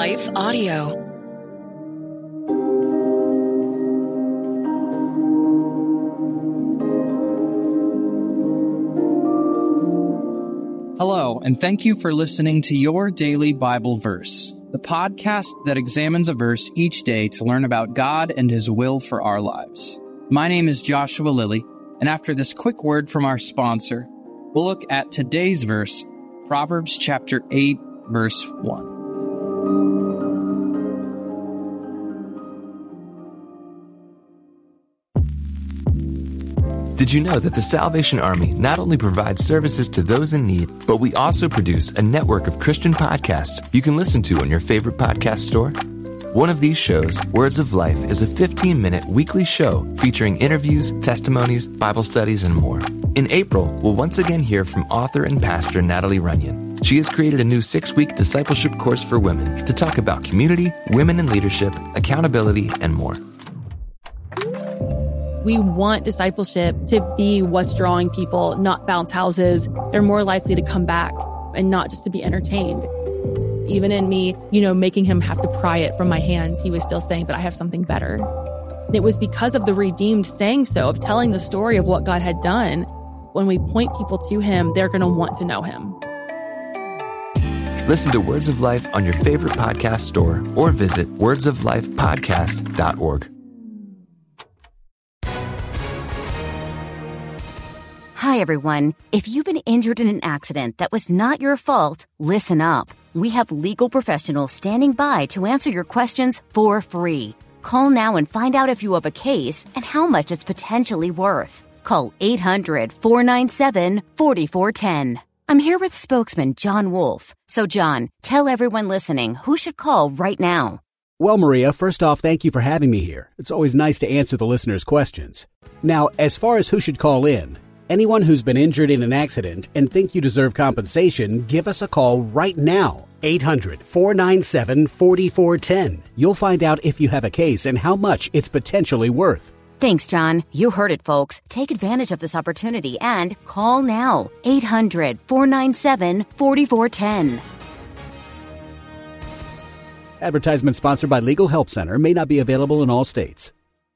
Life Audio. Hello, and thank you for listening to Your Daily Bible Verse, the podcast that examines a verse each day to learn about God and His will for our lives. My name is Joshua Lilly, and after this quick word from our sponsor, we'll look at today's verse, Proverbs chapter 8, verse 1. Did you know that the Salvation Army not only provides services to those in need, but we also produce a network of Christian podcasts you can listen to on your favorite podcast store? One of these shows, Words of Life, is a 15-minute weekly show featuring interviews, testimonies, Bible studies, and more. In April, we'll once again hear from author and pastor Natalie Runyon. She has created a new 6-week discipleship course for women to talk about community, women in leadership, accountability, and more. We want discipleship to be what's drawing people, not bounce houses. They're more likely to come back and not just to be entertained. Even in me, making him have to pry it from my hands, he was still saying, but I have something better. And it was because of the redeemed saying so, of telling the story of what God had done. When we point people to him, they're going to want to know him. Listen to Words of Life on your favorite podcast store or visit wordsoflifepodcast.org. Hi, everyone. If you've been injured in an accident that was not your fault, listen up. We have legal professionals standing by to answer your questions for free. Call now and find out if you have a case and how much it's potentially worth. Call 800-497-4410. I'm here with spokesman John Wolf. So, John, tell everyone listening who should call right now. Well, Maria, first off, thank you for having me here. It's always nice to answer the listeners' questions. Now, as far as who should call in, anyone who's been injured in an accident and think you deserve compensation, give us a call right now. 800-497-4410. You'll find out if you have a case and how much it's potentially worth. Thanks, John. You heard it, folks. Take advantage of this opportunity and call now. 800-497-4410. Advertisement sponsored by Legal Help Center. May not be available in all states.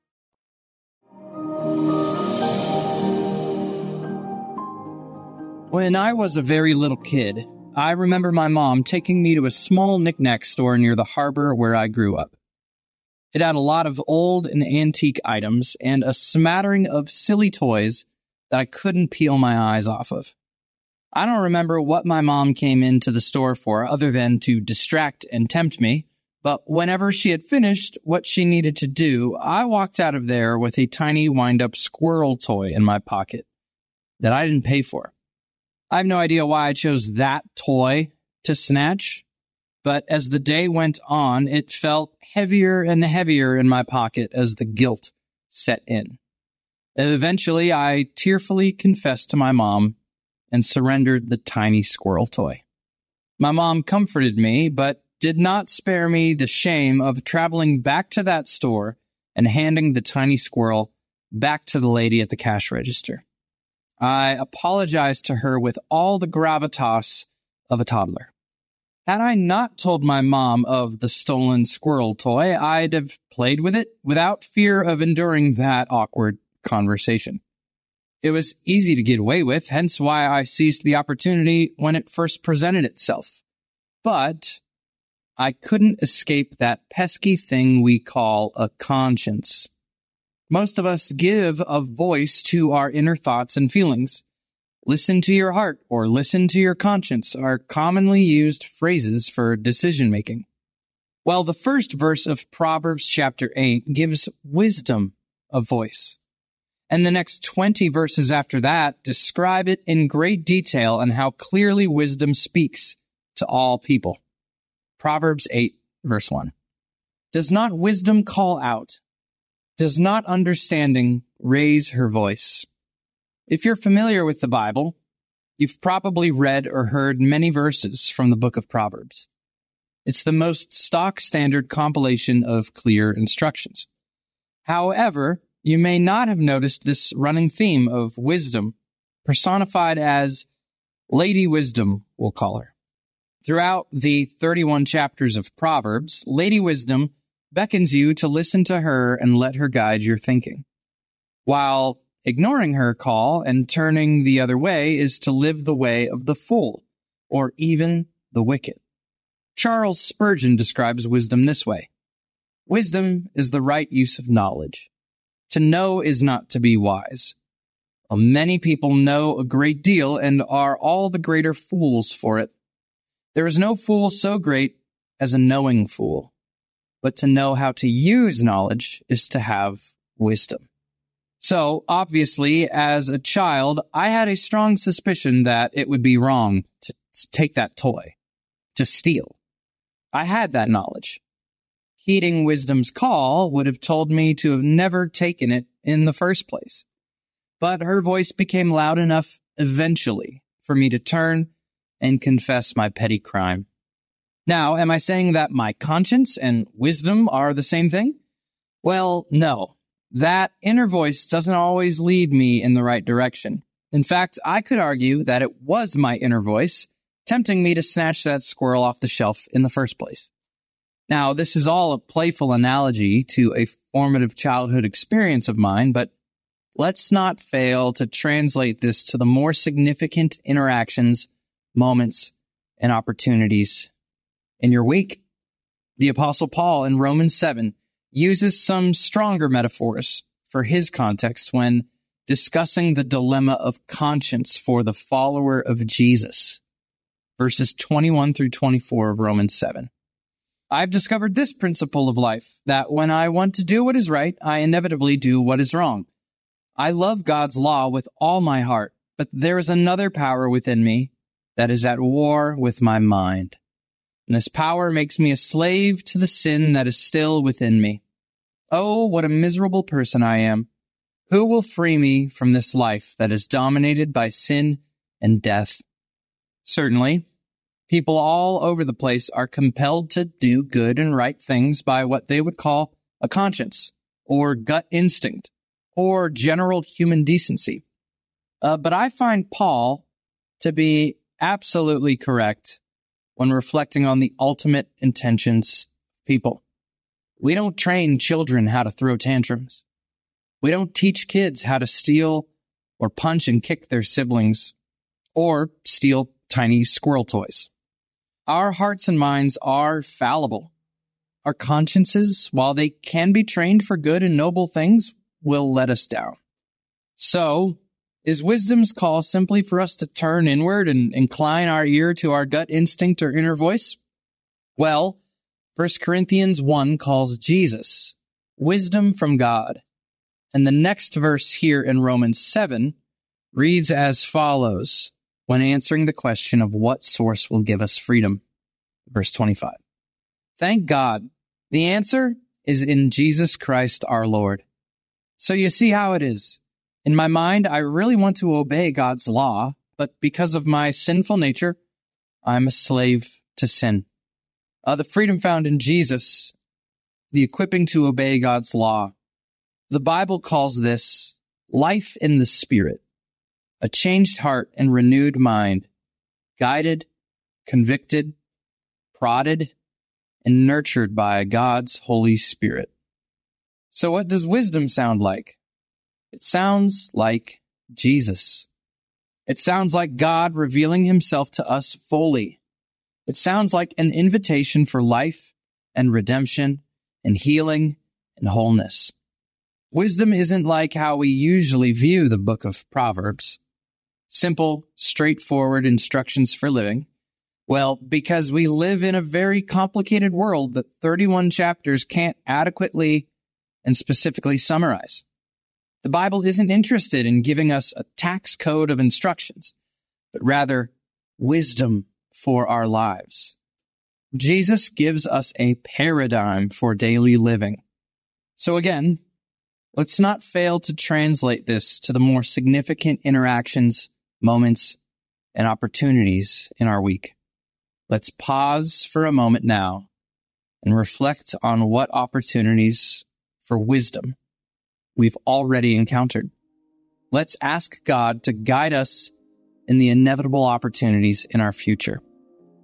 When I was a very little kid, I remember my mom taking me to a small knick-knack store near the harbor where I grew up. It had a lot of old and antique items and a smattering of silly toys that I couldn't peel my eyes off of. I don't remember what my mom came into the store for other than to distract and tempt me, but whenever she had finished what she needed to do, I walked out of there with a tiny wind-up squirrel toy in my pocket that I didn't pay for. I have no idea why I chose that toy to snatch, but as the day went on, it felt heavier and heavier in my pocket as the guilt set in. And eventually, I tearfully confessed to my mom and surrendered the tiny squirrel toy. My mom comforted me, but did not spare me the shame of traveling back to that store and handing the tiny squirrel back to the lady at the cash register. I apologized to her with all the gravitas of a toddler. Had I not told my mom of the stolen squirrel toy, I'd have played with it without fear of enduring that awkward conversation. It was easy to get away with, hence why I seized the opportunity when it first presented itself. But I couldn't escape that pesky thing we call a conscience. Most of us give a voice to our inner thoughts and feelings. Listen to your heart or listen to your conscience are commonly used phrases for decision-making. Well, the first verse of Proverbs chapter 8 gives wisdom a voice. And the next 20 verses after that describe it in great detail and how clearly wisdom speaks to all people. Proverbs 8, verse 1. Does not wisdom call out? Does not understanding raise her voice? If you're familiar with the Bible, you've probably read or heard many verses from the book of Proverbs. It's the most stock standard compilation of clear instructions. However, you may not have noticed this running theme of wisdom, personified as Lady Wisdom, we'll call her. Throughout the 31 chapters of Proverbs, Lady Wisdom beckons you to listen to her and let her guide your thinking. While ignoring her call and turning the other way is to live the way of the fool, or even the wicked. Charles Spurgeon describes wisdom this way: wisdom is the right use of knowledge. To know is not to be wise. Many people know a great deal and are all the greater fools for it. There is no fool so great as a knowing fool, but to know how to use knowledge is to have wisdom. So, obviously, as a child, I had a strong suspicion that it would be wrong to take that toy, to steal. I had that knowledge. Heeding wisdom's call would have told me to have never taken it in the first place. But her voice became loud enough eventually for me to turn and confess my petty crime. Now, am I saying that my conscience and wisdom are the same thing? Well, no. That inner voice doesn't always lead me in the right direction. In fact, I could argue that it was my inner voice tempting me to snatch that squirrel off the shelf in the first place. Now, this is all a playful analogy to a formative childhood experience of mine, but let's not fail to translate this to the more significant interactions, moments, and opportunities in your week. The Apostle Paul in Romans 7 uses some stronger metaphors for his context when discussing the dilemma of conscience for the follower of Jesus. Verses 21 through 24 of Romans 7. I've discovered this principle of life, that when I want to do what is right, I inevitably do what is wrong. I love God's law with all my heart, but there is another power within me that is at war with my mind. And this power makes me a slave to the sin that is still within me. Oh, what a miserable person I am. Who will free me from this life that is dominated by sin and death? Certainly, people all over the place are compelled to do good and right things by what they would call a conscience, or gut instinct, or general human decency. But I find Paul to be absolutely correct when reflecting on the ultimate intentions of people. We don't train children how to throw tantrums. We don't teach kids how to steal or punch and kick their siblings or steal tiny squirrel toys. Our hearts and minds are fallible. Our consciences, while they can be trained for good and noble things, will let us down. So, is wisdom's call simply for us to turn inward and incline our ear to our gut instinct or inner voice? Well, 1 Corinthians 1 calls Jesus wisdom from God. And the next verse here in Romans 7 reads as follows when answering the question of what source will give us freedom. Verse 25. Thank God. The answer is in Jesus Christ our Lord. So you see how it is. In my mind, I really want to obey God's law, but because of my sinful nature, I'm a slave to sin. The freedom found in Jesus, the equipping to obey God's law. The Bible calls this life in the Spirit, a changed heart and renewed mind, guided, convicted, prodded, and nurtured by God's Holy Spirit. So what does wisdom sound like? It sounds like Jesus. It sounds like God revealing himself to us fully. It sounds like an invitation for life and redemption and healing and wholeness. Wisdom isn't like how we usually view the book of Proverbs. Simple, straightforward instructions for living. Well, because we live in a very complicated world that 31 chapters can't adequately and specifically summarize. The Bible isn't interested in giving us a tax code of instructions, but rather wisdom for our lives. Jesus gives us a paradigm for daily living. So again, let's not fail to translate this to the more significant interactions, moments, and opportunities in our week. Let's pause for a moment now and reflect on what opportunities for wisdom we've already encountered. Let's ask God to guide us in the inevitable opportunities in our future.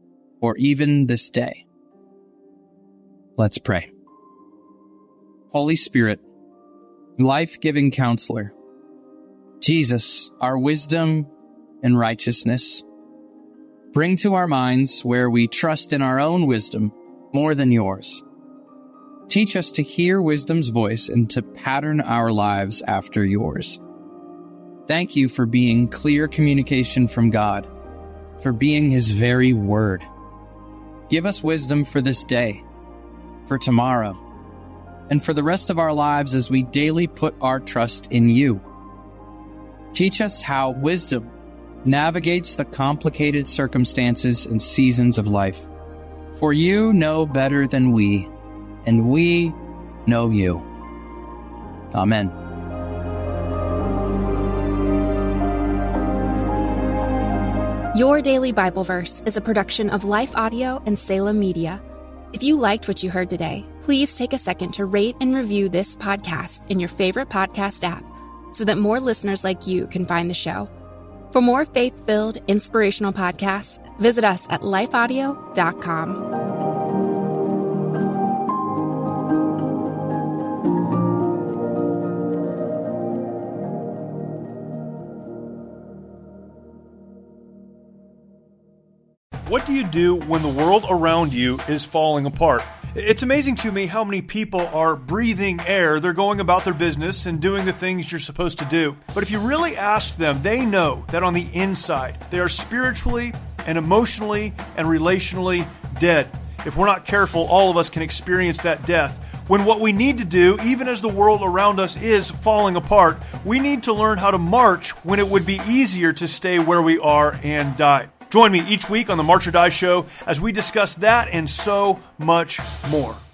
or even this day. Let's pray. Holy Spirit, life-giving counselor, Jesus, our wisdom and righteousness, bring to our minds where we trust in our own wisdom more than yours. Teach us to hear wisdom's voice and to pattern our lives after yours. Thank you for being clear communication from God, for being His very word. Give us wisdom for this day, for tomorrow, and for the rest of our lives as we daily put our trust in you. Teach us how wisdom navigates the complicated circumstances and seasons of life. For you know better than we, and we know you. Amen. Your Daily Bible Verse is a production of Life Audio and Salem Media. If you liked what you heard today, please take a second to rate and review this podcast in your favorite podcast app so that more listeners like you can find the show. For more faith-filled, inspirational podcasts, visit us at lifeaudio.com. What do you do when the world around you is falling apart? It's amazing to me how many people are breathing air, they're going about their business and doing the things you're supposed to do. But if you really ask them, they know that on the inside, they are spiritually and emotionally and relationally dead. If we're not careful, all of us can experience that death. When what we need to do, even as the world around us is falling apart, we need to learn how to march when it would be easier to stay where we are and die. Join me each week on the March or Die Show as we discuss that and so much more.